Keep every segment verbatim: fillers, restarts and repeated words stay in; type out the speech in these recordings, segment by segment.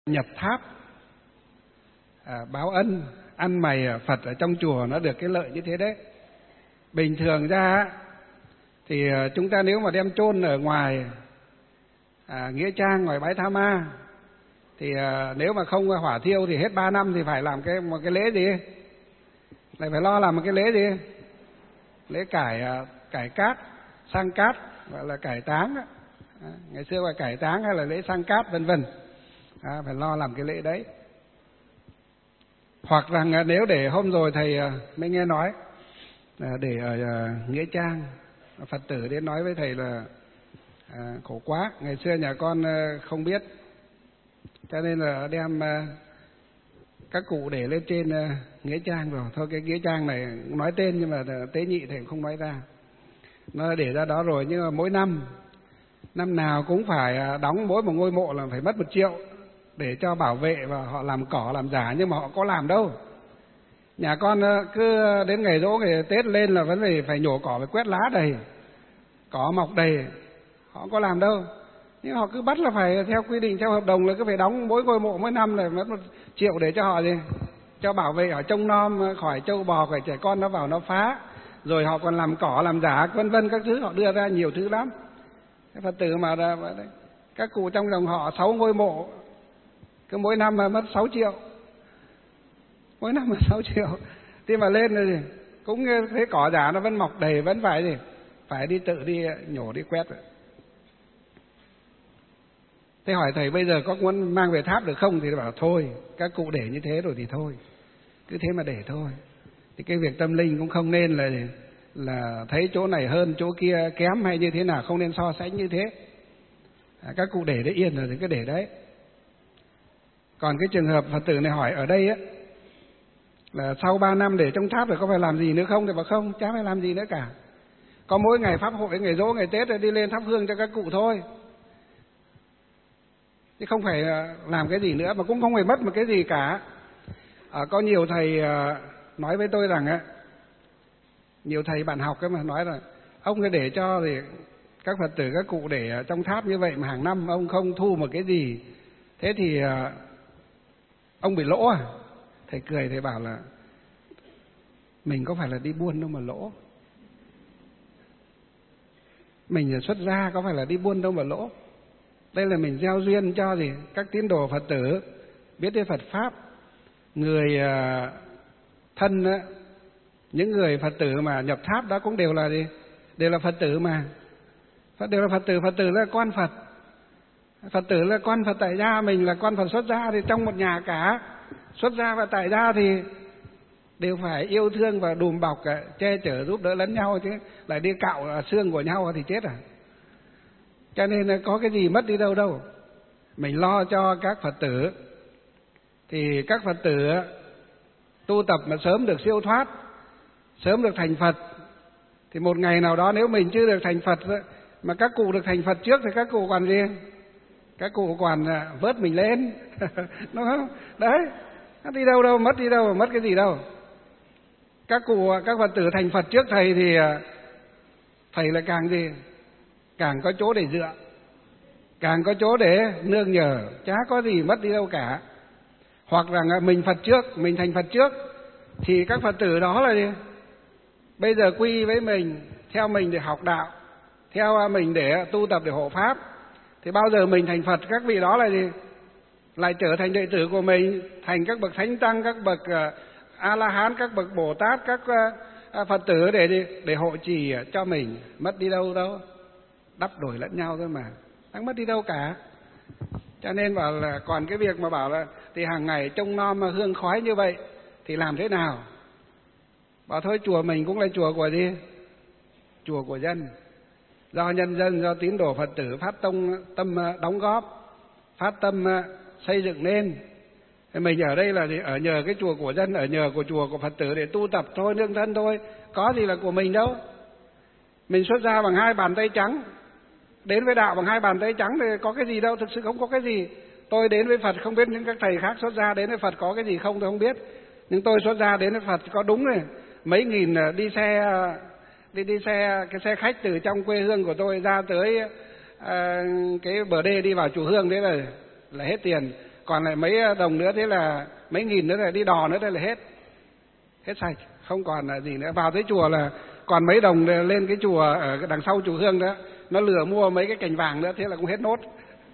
nhập tháp à, báo ân ăn mày Phật ở trong chùa nó được cái lợi như thế đấy. Bình thường ra thì chúng ta nếu mà đem chôn ở ngoài à, nghĩa trang, ngoài bãi Tha Ma thì à, nếu mà không hỏa thiêu thì hết ba năm thì phải làm cái một cái lễ gì, lại phải lo làm một cái lễ gì, lễ cải à, cải cát sang cát, gọi là cải táng đó. À, ngày xưa gọi cải táng hay là lễ sang cát vân vân, à, phải lo làm cái lễ đấy. Hoặc rằng à, nếu để hôm rồi thầy à, mới nghe nói à, để ở à, nghĩa trang, Phật tử đến nói với thầy là à, khổ quá, ngày xưa nhà con à, không biết, cho nên là đem à, các cụ để lên trên à, nghĩa trang rồi. Thôi cái nghĩa trang này nói tên nhưng mà tế nhị thầy không nói ra, nó để ra đó rồi. Nhưng mà mỗi năm năm nào cũng phải đóng mỗi một ngôi mộ là phải mất một triệu để cho bảo vệ và họ làm cỏ làm giả, nhưng mà họ có làm đâu. Nhà con cứ đến ngày giỗ ngày Tết lên là vẫn phải phải nhổ cỏ, phải quét lá đầy, cỏ mọc đầy, họ có làm đâu. Nhưng họ cứ bắt là phải theo quy định, theo hợp đồng là cứ phải đóng mỗi ngôi mộ mỗi năm là mất một triệu để cho họ gì, cho bảo vệ ở trông nom khỏi trâu bò, khỏi trẻ con nó vào nó phá, rồi họ còn làm cỏ làm giả vân vân các thứ, họ đưa ra nhiều thứ lắm. Cái Phật tử mà các cụ trong dòng họ sáu ngôi mộ, cứ mỗi năm mà mất sáu triệu, mỗi năm mà sáu triệu, thì mà lên rồi gì cũng thấy cỏ giả nó vẫn mọc đầy, vẫn phải gì phải đi tự đi nhổ đi quét rồi. Thế hỏi thầy bây giờ có muốn mang về tháp được không, thì bảo thôi, các cụ để như thế rồi thì thôi, cứ thế mà để thôi. Thì cái việc tâm linh cũng không nên là là thấy chỗ này hơn chỗ kia kém hay như thế nào, không nên so sánh như thế. À, các cụ để đấy yên rồi thì cứ để đấy. Còn cái trường hợp Phật tử này hỏi ở đây á, là sau ba năm để trong tháp rồi có phải làm gì nữa không? Thì bảo không, chả phải làm gì nữa cả. Có mỗi ngày pháp hội, ngày giỗ, ngày Tết rồi đi lên thắp hương cho các cụ thôi, chứ không phải làm cái gì nữa, mà cũng không phải mất một cái gì cả. À, có nhiều thầy nói với tôi rằng á, nhiều thầy bạn học ấy mà nói là ông cứ để cho thì các Phật tử các cụ để trong tháp như vậy mà hàng năm ông không thu một cái gì, thế thì ông bị lỗ à? Thầy cười, thầy bảo là mình có phải là đi buôn đâu mà lỗ, mình là xuất gia có phải là đi buôn đâu mà lỗ. Đây là mình gieo duyên cho gì các tín đồ Phật tử biết đến Phật pháp. Người thân á, những người Phật tử mà nhập tháp đó cũng đều là gì, đều là Phật tử mà, đều là Phật tử. Phật tử là con Phật, Phật tử là con Phật tại gia, mình là con Phật xuất gia, thì trong một nhà cả xuất gia và tại gia thì đều phải yêu thương và đùm bọc, che chở giúp đỡ lẫn nhau, chứ lại đi cạo xương của nhau thì chết à. Cho nên là có cái gì mất đi đâu đâu. Mình lo cho các Phật tử thì các Phật tử tu tập mà sớm được siêu thoát, sớm được thành Phật, thì một ngày nào đó nếu mình chưa được thành Phật mà các cụ được thành Phật trước thì các cụ còn gì, các cụ còn vớt mình lên đúng không? Đấy, nó đi đâu đâu, mất đi đâu, mất cái gì đâu. Các cụ, các Phật tử thành Phật trước thầy thì thầy là càng gì, càng có chỗ để dựa, càng có chỗ để nương nhờ, chả có gì mất đi đâu cả. Hoặc là mình Phật trước, mình thành Phật trước thì các Phật tử đó là gì, bây giờ quy với mình, theo mình để học đạo, theo mình để tu tập để hộ pháp, thì bao giờ mình thành Phật, các vị đó là gì, lại trở thành đệ tử của mình, thành các bậc thánh tăng, các bậc A La Hán, các bậc Bồ Tát, các Phật tử để gì, để hộ trì cho mình. Mất đi đâu đâu, đắp đổi lẫn nhau thôi mà, chẳng mất đi đâu cả. Cho nên bảo là còn cái việc mà bảo là thì hàng ngày trông nom mà hương khói như vậy thì làm thế nào? Bảo thôi, chùa mình cũng là chùa của gì, chùa của dân, do nhân dân, do tín đồ Phật tử phát tâm, tâm đóng góp, phát tâm xây dựng nên. Thì mình ở đây là ở nhờ cái chùa của dân, ở nhờ của chùa của Phật tử để tu tập thôi, nương thân thôi, có gì là của mình đâu. Mình xuất gia bằng hai bàn tay trắng, đến với đạo bằng hai bàn tay trắng thì có cái gì đâu, thực sự không có cái gì. Tôi đến với Phật không biết những các thầy khác xuất gia đến với Phật có cái gì không tôi không biết, nhưng tôi xuất gia đến với Phật có đúng rồi, mấy nghìn đi xe đi đi xe cái xe khách từ trong quê hương của tôi ra tới uh, cái bờ đê đi vào chùa Hương, đấy là là hết tiền. còn lại mấy đồng nữa, thế là mấy nghìn nữa là đi đò nữa, đây là hết. Hết sạch, không còn là gì nữa. Vào tới chùa là còn mấy đồng lên cái chùa ở đằng sau chùa Hương đó, nó lừa mua mấy cái cành vàng nữa, thế là cũng hết nốt.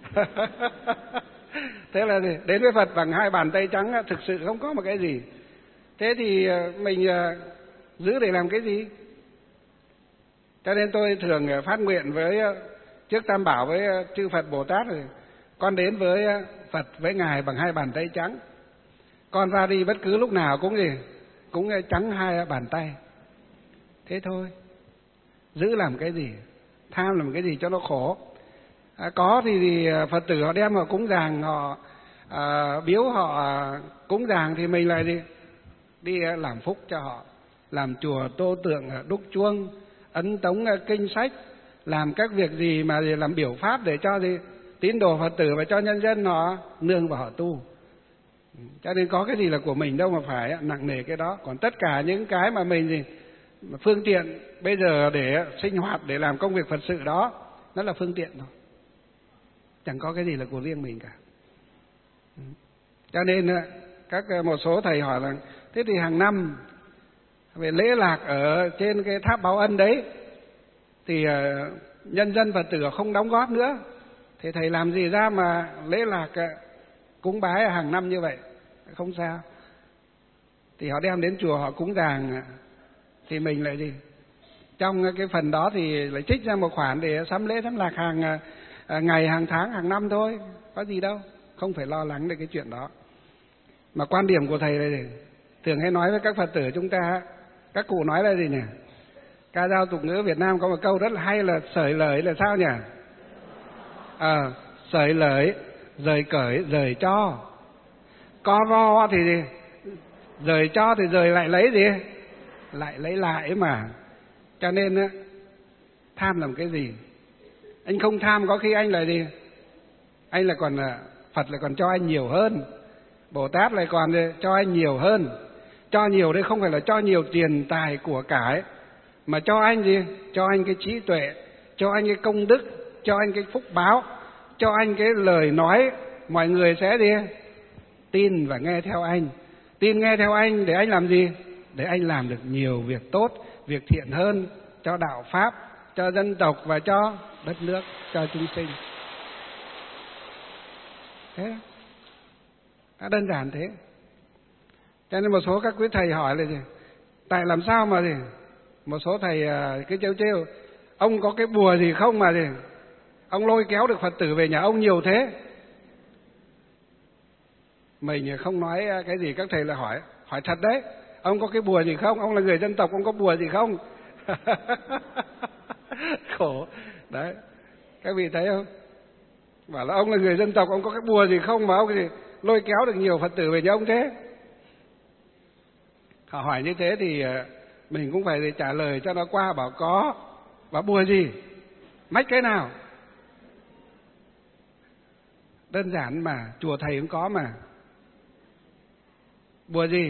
Thế là đến với Phật bằng hai bàn tay trắng, thực sự không có một cái gì. Thế thì mình giữ để làm cái gì? Cho nên tôi thường phát nguyện với trước Tam Bảo với chư Phật Bồ Tát rồi, con đến với Phật với Ngài bằng hai bàn tay trắng. Con ra đi bất cứ lúc nào cũng gì cũng trắng hai bàn tay. Thế thôi. Giữ làm cái gì? Tham làm cái gì cho nó khổ? À, có thì, thì Phật tử họ đem họ cúng dường, họ à, biếu họ cúng dường thì mình lại đi đi làm phúc cho họ, làm chùa tô tượng, đúc chuông, ấn tống kinh sách, làm các việc gì mà làm biểu pháp để cho gì tín đồ Phật tử và cho nhân dân họ nương vào họ tu. Cho nên có cái gì là của mình đâu mà phải nặng nề cái đó. Còn tất cả những cái mà mình gì phương tiện bây giờ để sinh hoạt, để làm công việc Phật sự đó, nó là phương tiện thôi, chẳng có cái gì là của riêng mình cả. Cho nên các một số thầy hỏi là thế thì hàng năm về lễ lạc ở trên cái tháp Báo Ân đấy thì nhân dân Phật tử không đóng góp nữa, thì thầy làm gì ra mà lễ lạc cúng bái hàng năm như vậy? Không sao. Thì họ đem đến chùa họ cúng dường, thì mình lại gì trong cái phần đó thì lại trích ra một khoản để sắm lễ sắm lạc hàng ngày, hàng tháng, hàng năm thôi, có gì đâu, không phải lo lắng về cái chuyện đó. Mà quan điểm của thầy là gì? Thường hay nói với các Phật tử chúng ta, các cụ nói là gì nhỉ? Ca dao tục ngữ Việt Nam có một câu rất là hay là sởi lời là sao nhỉ? À, sởi lời, rời cởi, rời cho. Co ro thì gì? Rời cho thì rời lại lấy gì? Lại lấy lại mà. Cho nên tham làm cái gì? Anh không tham có khi anh là gì? Anh là còn Phật lại còn cho anh nhiều hơn, Bồ Tát lại còn cho anh nhiều hơn. Cho nhiều đây không phải là cho nhiều tiền tài của cải, mà cho anh gì? Cho anh cái trí tuệ, cho anh cái công đức, cho anh cái phúc báo, cho anh cái lời nói mọi người sẽ gì? Tin và nghe theo anh. Tin nghe theo anh để anh làm gì? Để anh làm được nhiều việc tốt, việc thiện hơn cho đạo Pháp, cho dân tộc và cho đất nước, cho chúng sinh. Thế đã đơn giản thế. Cho nên một số các quý thầy hỏi là gì? Tại làm sao mà gì? Một số thầy cứ trêu trêu, ông có cái bùa gì không mà gì? Ông lôi kéo được Phật tử về nhà ông nhiều thế. Mình không nói cái gì, các thầy là hỏi, hỏi thật đấy. Ông có cái bùa gì không? Ông là người dân tộc, ông có bùa gì không? Khổ. Đấy. Các vị thấy không? Bảo là ông là người dân tộc, ông có cái bùa gì không mà ông gì lôi kéo được nhiều Phật tử về nhà ông thế? Họ hỏi như thế thì mình cũng phải trả lời cho nó qua, bảo có. Bảo bùa gì? Mách cái nào? Đơn giản mà, chùa thầy cũng có mà. Bùa gì?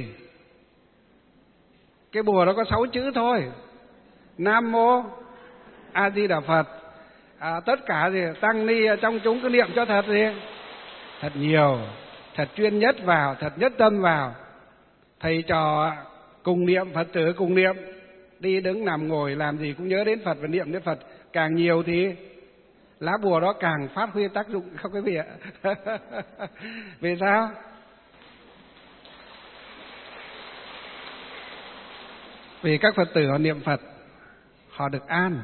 Cái bùa đó có sáu chữ thôi. Nam Mô A Di Đà Phật. À, tất cả gì tăng ni trong chúng cứ niệm cho thật gì? Thật nhiều, thật chuyên nhất vào, thật nhất tâm vào. Thầy trò cùng niệm, Phật tử cùng niệm, đi đứng nằm ngồi làm gì cũng nhớ đến Phật và niệm đến Phật. Càng nhiều thì lá bùa đó càng phát huy tác dụng, không quý vị ạ? Vì sao? Vì các Phật tử họ niệm Phật, họ được an.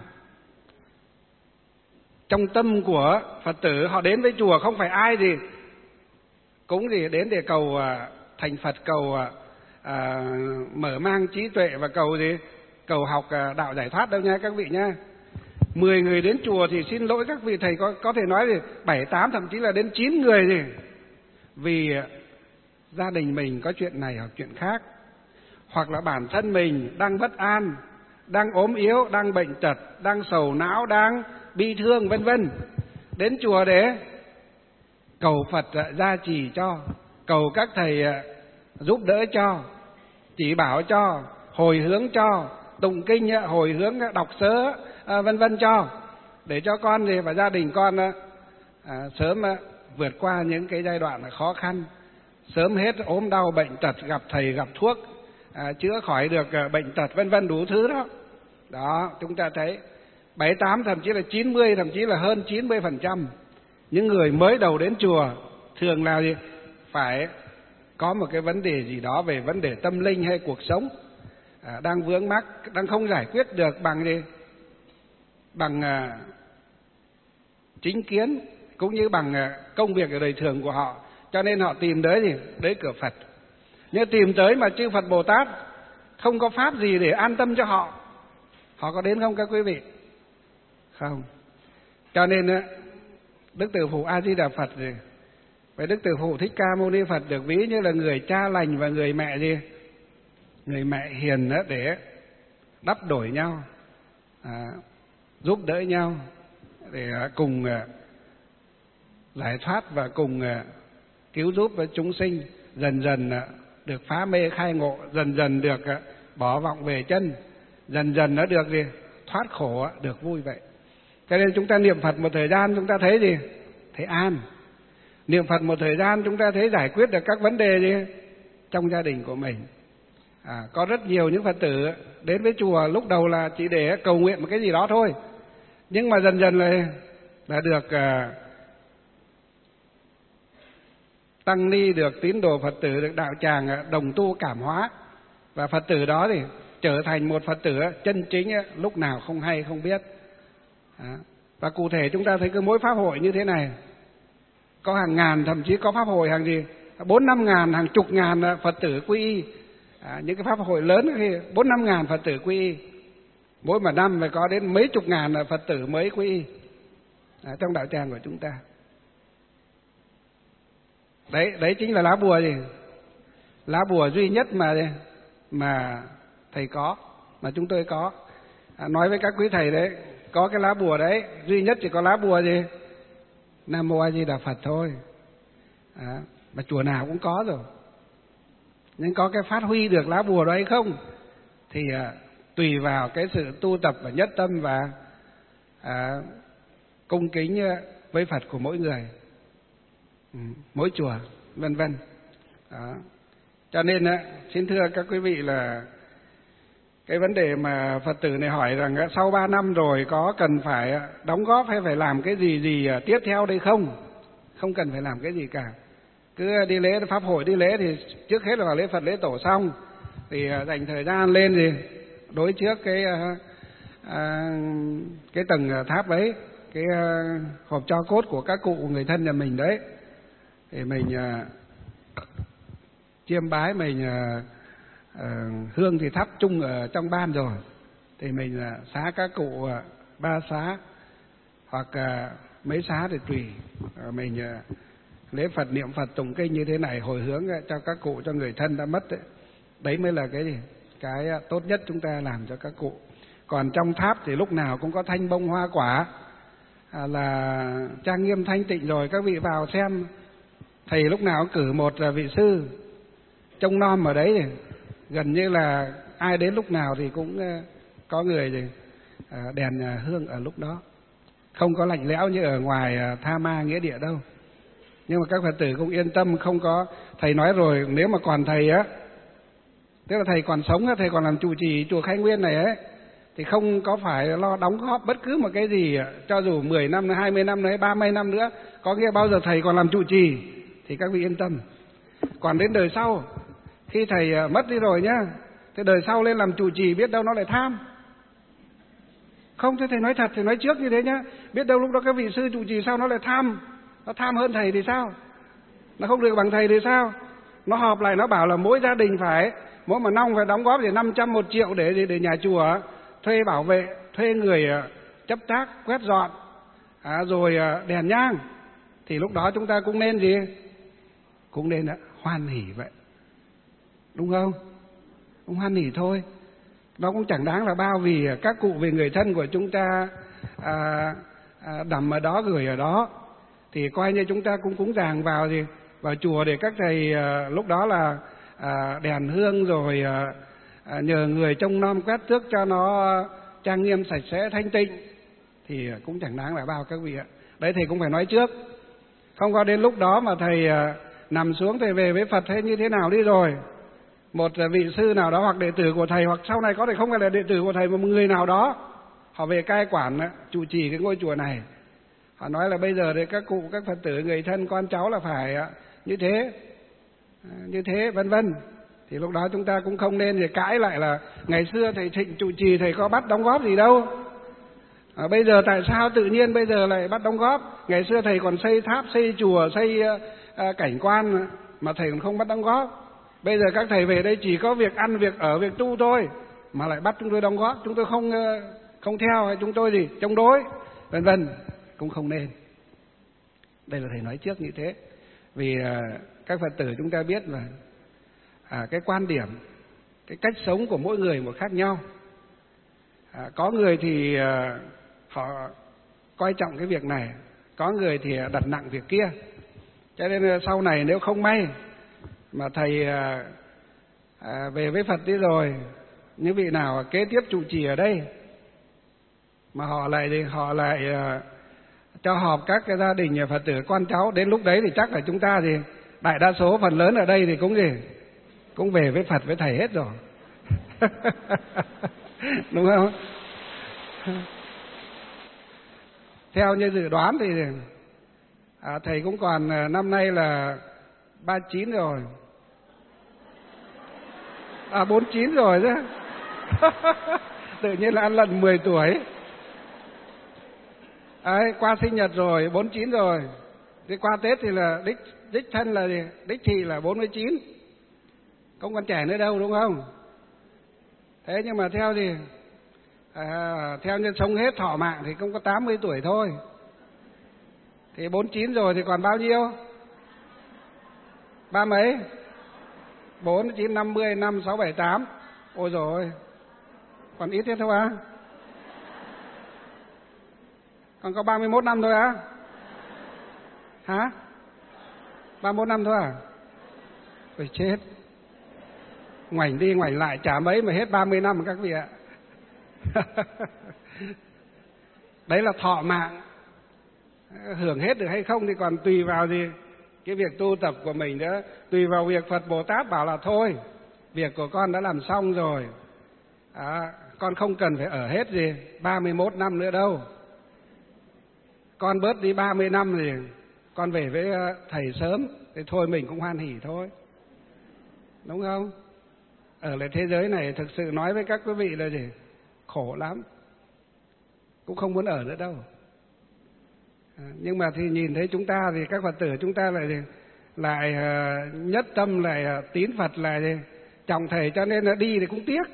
Trong tâm của Phật tử họ đến với chùa không phải ai gì cũng gì đến để cầu thành Phật, cầu à, mở mang trí tuệ và cầu gì cầu học đạo giải thoát đâu nha các vị nha. Mười người đến chùa thì xin lỗi các vị thầy có có thể nói thì bảy tám thậm chí là đến chín người gì vì gia đình mình có chuyện này hoặc chuyện khác, hoặc là bản thân mình đang bất an, đang ốm yếu, đang bệnh tật, đang sầu não, đang bi thương vân vân, đến chùa để cầu Phật gia trì cho, cầu các thầy giúp đỡ cho, chỉ bảo cho, hồi hướng cho, tụng kinh hồi hướng, đọc sớ vân vân cho, để cho con gì và gia đình con à, sớm vượt qua những cái giai đoạn khó khăn, sớm hết ốm đau bệnh tật, gặp thầy gặp thuốc, à, chữa khỏi được bệnh tật vân vân đủ thứ đó. Đó, chúng ta thấy bảy tám thậm chí là chín mươi, thậm chí là hơn chín mươi phần trăm những người mới đầu đến chùa thường là gì? Phải có một cái vấn đề gì đó về vấn đề tâm linh hay cuộc sống, à, đang vướng mắc, đang không giải quyết được bằng gì? Bằng à, chính kiến cũng như bằng à, công việc ở đời thường của họ, cho nên họ tìm tới gì? Đến cửa Phật. Nhưng tìm tới mà chư Phật Bồ Tát không có pháp gì để an tâm cho họ, họ có đến không các quý vị? Không. Cho nên Đức Từ Phụ A Di Đà Phật gì? Vậy Đức Từ Phụ Thích Ca Mâu Ni Phật được ví như là người cha lành và người mẹ gì? Người mẹ hiền đó, để đắp đổi nhau, à, giúp đỡ nhau để cùng giải thoát và cùng cứu giúp với chúng sinh dần dần được phá mê khai ngộ, dần dần được bỏ vọng về chân, dần dần nó được gì? Thoát khổ, được vui vậy. Cho nên chúng ta niệm Phật một thời gian chúng ta thấy gì? Thấy an. Niệm Phật một thời gian chúng ta thấy giải quyết được các vấn đề gì? Trong gia đình của mình. À, có rất nhiều những Phật tử đến với chùa lúc đầu là chỉ để cầu nguyện một cái gì đó thôi, nhưng mà dần dần là, là được uh, tăng ni, được tín đồ Phật tử, được đạo tràng đồng tu cảm hóa, và Phật tử đó thì trở thành một Phật tử chân chính, lúc nào không hay không biết. À, và cụ thể chúng ta thấy cái mỗi pháp hội như thế này, có hàng ngàn, thậm chí có pháp hội hàng gì bốn năm ngàn, hàng chục ngàn Phật tử quy y. À, những cái pháp hội lớn thì bốn năm ngàn Phật tử quy y, mỗi một năm phải có đến mấy chục ngàn Phật tử mới quy y à, trong đạo tràng của chúng ta. Đấy, đấy chính là lá bùa gì? Lá bùa duy nhất mà mà thầy có, mà chúng tôi có. À, nói với các quý thầy đấy, có cái lá bùa đấy, duy nhất chỉ có lá bùa gì? Nam Mô A Di Đà Phật thôi. À, mà chùa nào cũng có rồi. Nhưng có cái phát huy được lá bùa đó hay không thì à, tùy vào cái sự tu tập và nhất tâm và à, cung kính với Phật của mỗi người, ừ, mỗi chùa, vân vân. Đó. Cho nên á, xin thưa các quý vị là cái vấn đề mà Phật tử này hỏi rằng sau ba năm rồi có cần phải đóng góp hay phải làm cái gì gì tiếp theo đây không? Không cần phải làm cái gì cả. Cứ đi lễ pháp hội, đi lễ thì trước hết là vào lễ Phật lễ Tổ xong thì dành thời gian lên thì đối trước cái à, cái tầng tháp ấy, cái hộp tro cốt của các cụ người thân nhà mình đấy, thì mình à, chiêm bái, mình à, à, hương thì thắp chung ở trong ban rồi, thì mình à, xá các cụ à, ba xá hoặc à, mấy xá thì tùy. À, mình à, lễ Phật, niệm Phật, tụng kinh như thế này, hồi hướng cho các cụ, cho người thân đã mất đấy. Đấy mới là cái gì? Cái tốt nhất chúng ta làm cho các cụ. Còn trong tháp thì lúc nào cũng có thanh bông hoa quả, à, là trang nghiêm thanh tịnh rồi. Các vị vào xem, thầy lúc nào cũng cử một vị sư trông nom ở đấy, thì gần như là ai đến lúc nào thì cũng có người gì à, đèn hương ở lúc đó. Không có lạnh lẽo như ở ngoài Tha Ma nghĩa địa đâu. Nhưng mà các Phật tử cũng yên tâm, không có. Thầy nói rồi, nếu mà còn thầy á, tức là thầy còn sống, thầy còn làm trụ trì chùa Khai Nguyên này ấy, thì không có phải lo đóng góp bất cứ một cái gì, cho dù mười năm, hai mươi năm, hay ba mươi năm nữa, có nghĩa bao giờ thầy còn làm trụ trì thì các vị yên tâm. Còn đến đời sau, khi thầy mất đi rồi nhá, thì đời sau lên làm trụ trì biết đâu nó lại tham. Không, thế thầy nói thật, thầy nói trước như thế nhá, biết đâu lúc đó các vị sư trụ trì sau nó lại tham. Nó tham hơn thầy thì sao? Nó không được bằng thầy thì sao? Nó họp lại nó bảo là mỗi gia đình phải, mỗi một năm phải đóng góp để năm trăm, một triệu để để nhà chùa thuê bảo vệ, thuê người chấp tác, quét dọn, à, rồi đèn nhang. Thì lúc đó chúng ta cũng nên gì? Cũng nên đã hoan hỉ vậy. Đúng không? Cũng hoan hỉ thôi. Nó cũng chẳng đáng là bao, vì các cụ, vì người thân của chúng ta à, à, đầm ở đó, gửi ở đó, thì coi như chúng ta cũng cúng dường vào gì, vào chùa để các thầy à, lúc đó là à, đèn hương, rồi à, à, nhờ người trông nom quét tước cho nó trang nghiêm sạch sẽ thanh tịnh, thì cũng chẳng đáng là bao các vị ạ. Đấy thầy cũng phải nói trước. Không có đến lúc đó mà thầy à, nằm xuống thầy về với Phật hay như thế nào đi rồi. Một vị sư nào đó hoặc đệ tử của thầy, hoặc sau này có thể không phải là đệ tử của thầy mà một người nào đó, họ về cai quản trụ trì cái ngôi chùa này. Họ nói là bây giờ thì các cụ, các Phật tử, người thân, con cháu là phải như thế, như thế, vân vân. Thì lúc đó chúng ta cũng không nên thì cãi lại là ngày xưa thầy Thịnh trụ trì thầy có bắt đóng góp gì đâu. À, bây giờ tại sao tự nhiên bây giờ lại bắt đóng góp? Ngày xưa thầy còn xây tháp, xây chùa, xây uh, cảnh quan mà thầy còn không bắt đóng góp. Bây giờ các thầy về đây chỉ có việc ăn, việc ở, việc tu thôi mà lại bắt chúng tôi đóng góp, chúng tôi không uh, không theo, hay chúng tôi gì chống đối, vân vân, cũng không nên. Đây là thầy nói trước như thế, vì uh, các Phật tử chúng ta biết là à, cái quan điểm, cái cách sống của mỗi người một khác nhau. À, có người thì à, họ coi trọng cái việc này, có người thì đặt nặng việc kia. Cho nên sau này nếu không may mà thầy à, à, về với Phật đi rồi, những vị nào kế tiếp trụ trì ở đây mà họ lại thì họ lại à, cho họp các cái gia đình Phật tử con cháu, đến lúc đấy thì chắc là chúng ta thì đại đa số phần lớn ở đây thì cũng gì cũng về với Phật với thầy hết rồi. Đúng không? Theo như dự đoán thì à, thầy cũng còn năm nay là ba mươi chín rồi, à bốn mươi chín rồi chứ. Tự nhiên là ăn lần mười tuổi. Đấy, qua sinh nhật rồi, bốn mươi chín rồi. Thì qua Tết thì là đích đích thân là gì? Đích thị là bốn mươi chín. Không còn trẻ nữa đâu, đúng không? Thế nhưng mà theo thì à, theo như sống hết thọ mạng thì cũng có tám mươi tuổi thôi. Thì bốn mươi chín rồi thì còn bao nhiêu? Ba mấy? bốn, chín, năm mươi, năm, sáu, bảy, tám. Ôi rồi, còn ít thế thôi à? Còn có ba mươi mốt năm thôi á? Hả? ba mươi mốt năm thôi à? Ôi chết. Ngoảnh đi ngoảnh lại chả mấy mà hết ba mươi năm các vị ạ. Đấy là thọ mạng. Hưởng hết được hay không thì còn tùy vào gì cái việc tu tập của mình nữa. Tùy vào việc Phật Bồ Tát bảo là thôi, việc của con đã làm xong rồi, à, con không cần phải ở hết gì ba mươi mốt năm nữa đâu. Con bớt đi ba mươi năm thì con về với thầy sớm, thì thôi mình cũng hoan hỉ thôi, đúng không? Ở lại thế giới này thực sự nói với các quý vị là gì? Khổ lắm, cũng không muốn ở nữa đâu. À, nhưng mà thì nhìn thấy chúng ta thì các Phật tử chúng ta lại lại uh, nhất tâm, lại uh, tín Phật, lại trọng thầy, cho nên là đi thì cũng tiếc.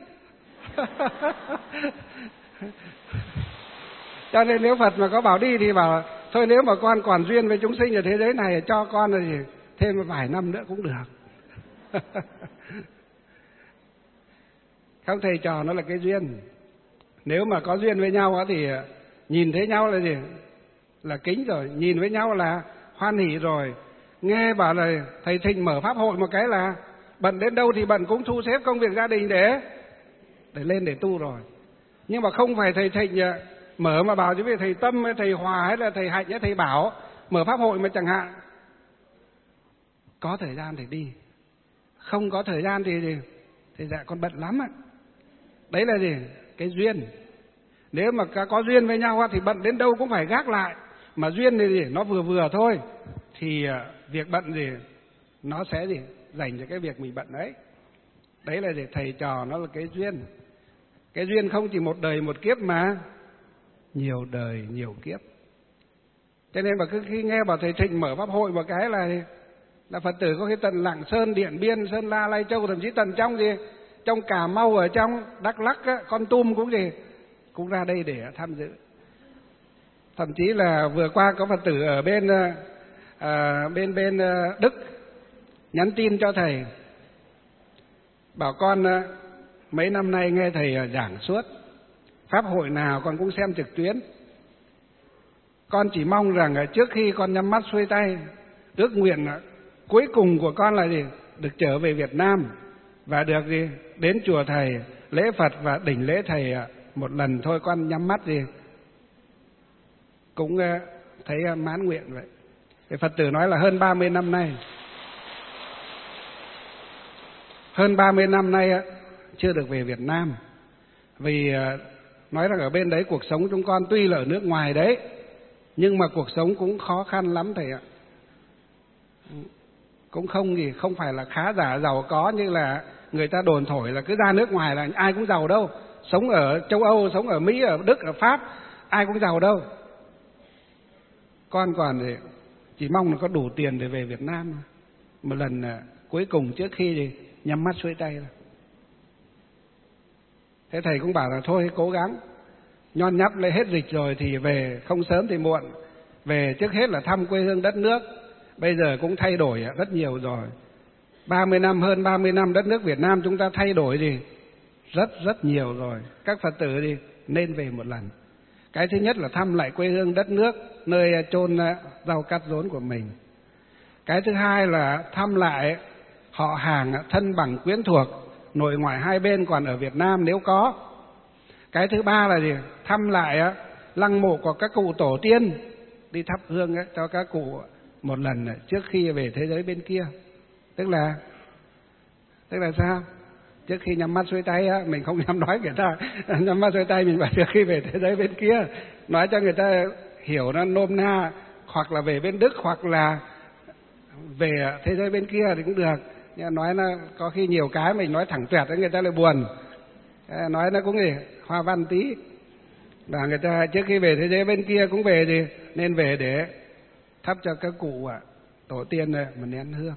Cho nên nếu Phật mà có bảo đi thì bảo thôi, nếu mà con còn duyên với chúng sinh ở thế giới này cho con là gì thêm vài năm nữa cũng được. Không, thầy trò nó là cái duyên. Nếu mà có duyên với nhau thì nhìn thấy nhau là gì? Là kính rồi, nhìn với nhau là hoan hỷ rồi. Nghe bảo là thầy Thịnh mở pháp hội một cái là bận đến đâu thì bận cũng thu xếp công việc gia đình để để lên để tu rồi. Nhưng mà không phải thầy Thịnh mở mà bảo chứ vì thầy Tâm hay thầy Hòa hay là thầy Hạnh hay thầy Bảo mở pháp hội mà chẳng hạn. Có thời gian thì đi, không có thời gian thì gì? Thì dạ con bận lắm ạ. Đấy là gì? Cái duyên. Nếu mà có duyên với nhau thì bận đến đâu cũng phải gác lại. Mà duyên thì gì? Nó vừa vừa thôi, thì việc bận gì nó sẽ gì dành cho cái việc mình bận đấy. Đấy là gì? Thầy trò nó là cái duyên. Cái duyên không chỉ một đời một kiếp mà nhiều đời nhiều kiếp. Cho nên mà cứ khi nghe bảo thầy Thịnh mở pháp hội một cái là là Phật tử có cái tận Lạng Sơn, Điện Biên, Sơn La, Lai Châu, thậm chí tận trong gì trong Cà Mau, ở trong Đắk Lắk, Kon Tum cũng gì cũng ra đây để tham dự. Thậm chí là vừa qua có Phật tử ở bên à, bên bên Đức nhắn tin cho thầy, bảo con mấy năm nay nghe thầy giảng suốt, pháp hội nào con cũng xem trực tuyến. Con chỉ mong rằng trước khi con nhắm mắt xuôi tay, ước nguyện cuối cùng của con là gì? Được trở về Việt Nam và được gì? Đến chùa thầy lễ Phật và đỉnh lễ thầy một lần thôi. Con nhắm mắt gì cũng thấy mãn nguyện vậy. Thì Phật tử nói là hơn ba mươi năm nay, hơn ba mươi năm nay chưa được về Việt Nam. Vì nói rằng ở bên đấy cuộc sống chúng con tuy là ở nước ngoài đấy, nhưng mà cuộc sống cũng khó khăn lắm thầy ạ. Cũng không gì, không phải là khá giả giàu có như là người ta đồn thổi là cứ ra nước ngoài là ai cũng giàu đâu. Sống ở châu Âu, sống ở Mỹ, ở Đức, ở Pháp, ai cũng giàu đâu. Con còn thì chỉ mong là có đủ tiền để về Việt Nam một lần cuối cùng trước khi thì nhắm mắt xuôi tay. Thế thầy cũng bảo là thôi cố gắng, nhon nhắp lấy hết dịch rồi thì về, không sớm thì muộn. Về trước hết là thăm quê hương đất nước. Bây giờ cũng thay đổi rất nhiều rồi. ba mươi năm, hơn ba mươi năm đất nước Việt Nam chúng ta thay đổi gì? Rất rất nhiều rồi. Các Phật tử thì nên về một lần. Cái thứ nhất là thăm lại quê hương đất nước, nơi chôn rau cắt rốn của mình. Cái thứ hai là thăm lại họ hàng thân bằng quyến thuộc, nội ngoại hai bên còn ở Việt Nam nếu có. Cái thứ ba là gì? Thăm lại lăng mộ của các cụ tổ tiên, đi thắp hương cho các cụ một lần trước khi về thế giới bên kia. Tức là tức là sao? Trước khi nhắm mắt xuôi tay á, mình không dám nói người ta nhắm mắt xuôi tay, mình bảo trước khi về thế giới bên kia, nói cho người ta hiểu nó nôm na, hoặc là về bên Đức, hoặc là về thế giới bên kia thì cũng được. Nhưng nói nó có khi nhiều cái mình nói thẳng tuyệt người ta lại buồn, nói nó cũng gì hoa văn tí. Và người ta trước khi về thế giới bên kia cũng về thì nên về để thắp cho các cụ à, tổ tiên một nén hương.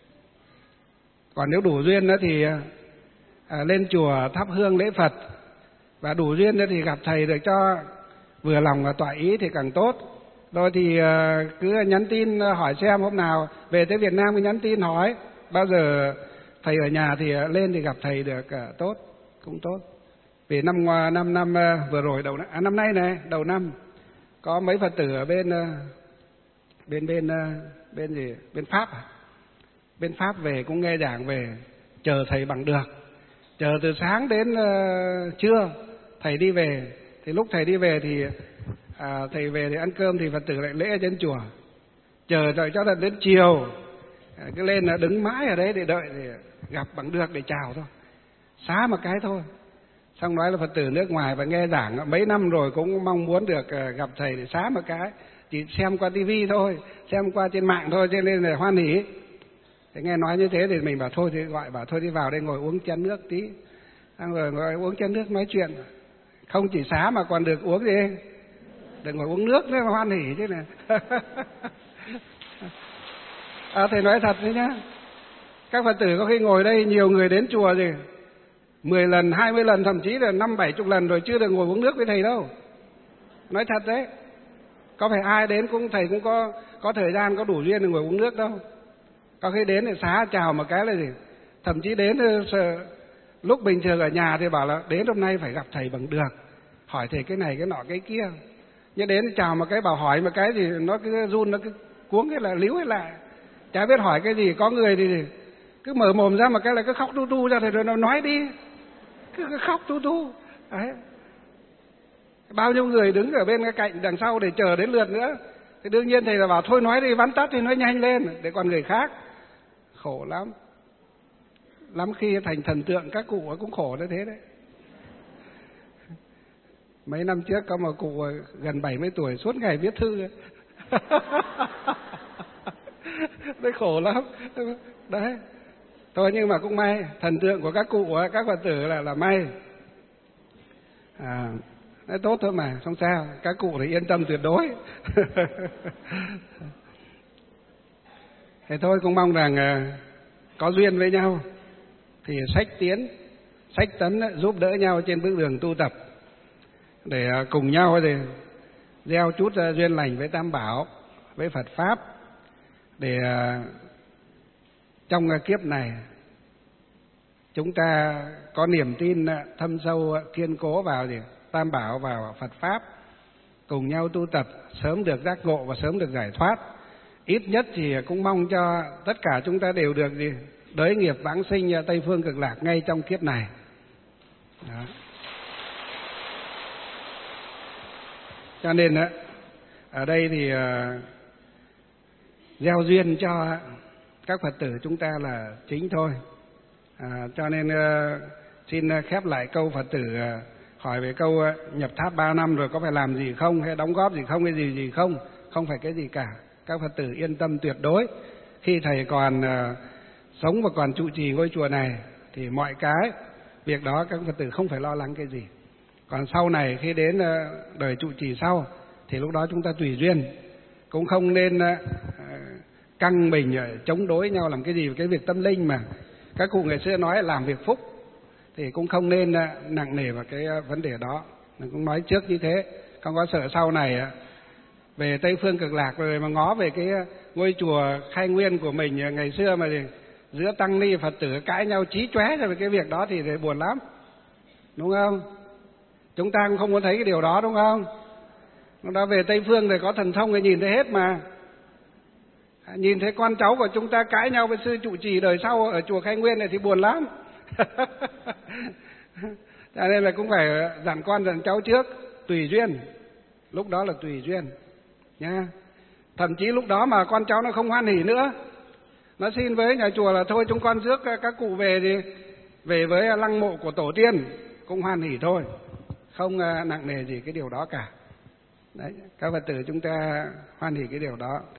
Còn nếu đủ duyên đó thì à, lên chùa thắp hương lễ Phật, và đủ duyên đó thì gặp thầy được cho vừa lòng và tọa ý thì càng tốt. Rồi thì à, cứ nhắn tin hỏi xem hôm nào về tới Việt Nam cứ nhắn tin hỏi. Bao giờ thầy ở nhà thì lên thì gặp thầy được à, tốt, cũng tốt. Vì năm năm năm vừa rồi đầu à, năm nay này đầu năm có mấy Phật tử ở bên bên bên bên gì bên Pháp à? Bên Pháp về cũng nghe giảng về, chờ thầy bằng được, chờ từ sáng đến uh, trưa thầy đi về. Thì lúc thầy đi về thì à, thầy về thì ăn cơm thì Phật tử lại lễ ở trên chùa, chờ đợi cho đến đến chiều à, cứ lên là đứng mãi ở đấy để đợi để gặp bằng được để chào thôi, xá một cái thôi. Xong nói là Phật tử nước ngoài và nghe giảng mấy năm rồi cũng mong muốn được gặp thầy để xá một cái, chỉ xem qua tivi thôi, xem qua trên mạng thôi, cho nên là hoan hỉ. Thế nghe nói như thế thì mình bảo thôi thì gọi bảo thôi đi vào đây ngồi uống chén nước tí, xong rồi ngồi uống chén nước nói chuyện, không chỉ xá mà còn được uống gì, được ngồi uống nước nữa mà hoan hỉ chứ này. À, thầy nói thật đấy nhá, các Phật tử có khi ngồi đây nhiều người đến chùa gì mười lần, hai mươi lần, thậm chí là năm bảy chục lần rồi chưa được ngồi uống nước với thầy đâu. Nói thật đấy, có phải ai đến cũng thầy cũng có có thời gian, có đủ duyên để ngồi uống nước đâu. Có khi đến thì xá chào một cái là gì, thậm chí đến lúc bình thường ở nhà thì bảo là đến hôm nay phải gặp thầy bằng được, hỏi thầy cái này cái nọ cái kia. Nhưng đến chào một cái bảo hỏi một cái gì nó cứ run, nó cứ cuống cái là líu hết lại, chả biết hỏi cái gì. Có người thì cứ mở mồm ra một cái là cứ khóc tu tu ra, thì rồi nó nói đi cứ, cứ khóc tu tu đấy. Bao nhiêu người đứng ở bên cái cạnh đằng sau để chờ đến lượt nữa, thì đương nhiên thầy là bảo thôi nói đi, vắn tắt thì nói nhanh lên để còn người khác. Khổ lắm, lắm khi thành thần tượng các cụ cũng khổ như thế đấy. Mấy năm trước có một cụ gần bảy mươi tuổi suốt ngày viết thư đấy, khổ lắm đấy. Thôi nhưng mà cũng may, thần tượng của các cụ, các Phật tử là là may. À, đấy, tốt thôi mà, không sao, các cụ thì yên tâm tuyệt đối. Thế thôi cũng mong rằng à, có duyên với nhau thì sách tiến, sách tấn giúp đỡ nhau trên bước đường tu tập, để à, cùng nhau thì gieo chút à, duyên lành với Tam Bảo, với Phật Pháp, để à, trong à, kiếp này chúng ta có niềm tin thâm sâu kiên cố vào gì Tam Bảo, vào Phật Pháp, cùng nhau tu tập sớm được giác ngộ và sớm được giải thoát. Ít nhất thì cũng mong cho tất cả chúng ta đều được gì đới nghiệp vãng sinh Tây Phương Cực Lạc ngay trong kiếp này. Đó. Cho nên ở đây thì gieo duyên cho các Phật tử chúng ta là chính thôi. À, cho nên uh, xin khép lại câu Phật tử uh, hỏi về câu uh, nhập tháp ba năm rồi có phải làm gì không, hay đóng góp gì không, hay gì gì không. Không phải cái gì cả. Các Phật tử yên tâm tuyệt đối. Khi thầy còn uh, sống và còn trụ trì ngôi chùa này thì mọi cái việc đó các Phật tử không phải lo lắng cái gì. Còn sau này khi đến uh, đời trụ trì sau thì lúc đó chúng ta tùy duyên, cũng không nên uh, căng mình chống đối nhau làm cái gì với cái việc tâm linh. Mà các cụ ngày xưa nói làm việc phúc thì cũng không nên nặng nề vào cái vấn đề đó. Mình cũng nói trước như thế, không có sợ sau này về Tây Phương Cực Lạc rồi mà ngó về cái ngôi chùa khai nguyên của mình ngày xưa mà giữa tăng ni Phật tử cãi nhau chí chóe về cái việc đó thì buồn lắm, đúng không? Chúng ta cũng không muốn thấy cái điều đó, đúng không? Nó đã về Tây Phương thì có thần thông thì nhìn thấy hết mà. Nhìn thấy con cháu của chúng ta cãi nhau với sư trụ trì đời sau ở chùa Khai Nguyên này thì buồn lắm. Cho nên là cũng phải dặn con dặn cháu trước, tùy duyên. Lúc đó là tùy duyên nha. Thậm chí lúc đó mà con cháu nó không hoan hỉ nữa, nó xin với nhà chùa là thôi chúng con rước các cụ về thì về với lăng mộ của tổ tiên, cũng hoan hỉ thôi, không nặng nề gì cái điều đó cả. Đấy, các Phật tử chúng ta hoan hỉ cái điều đó.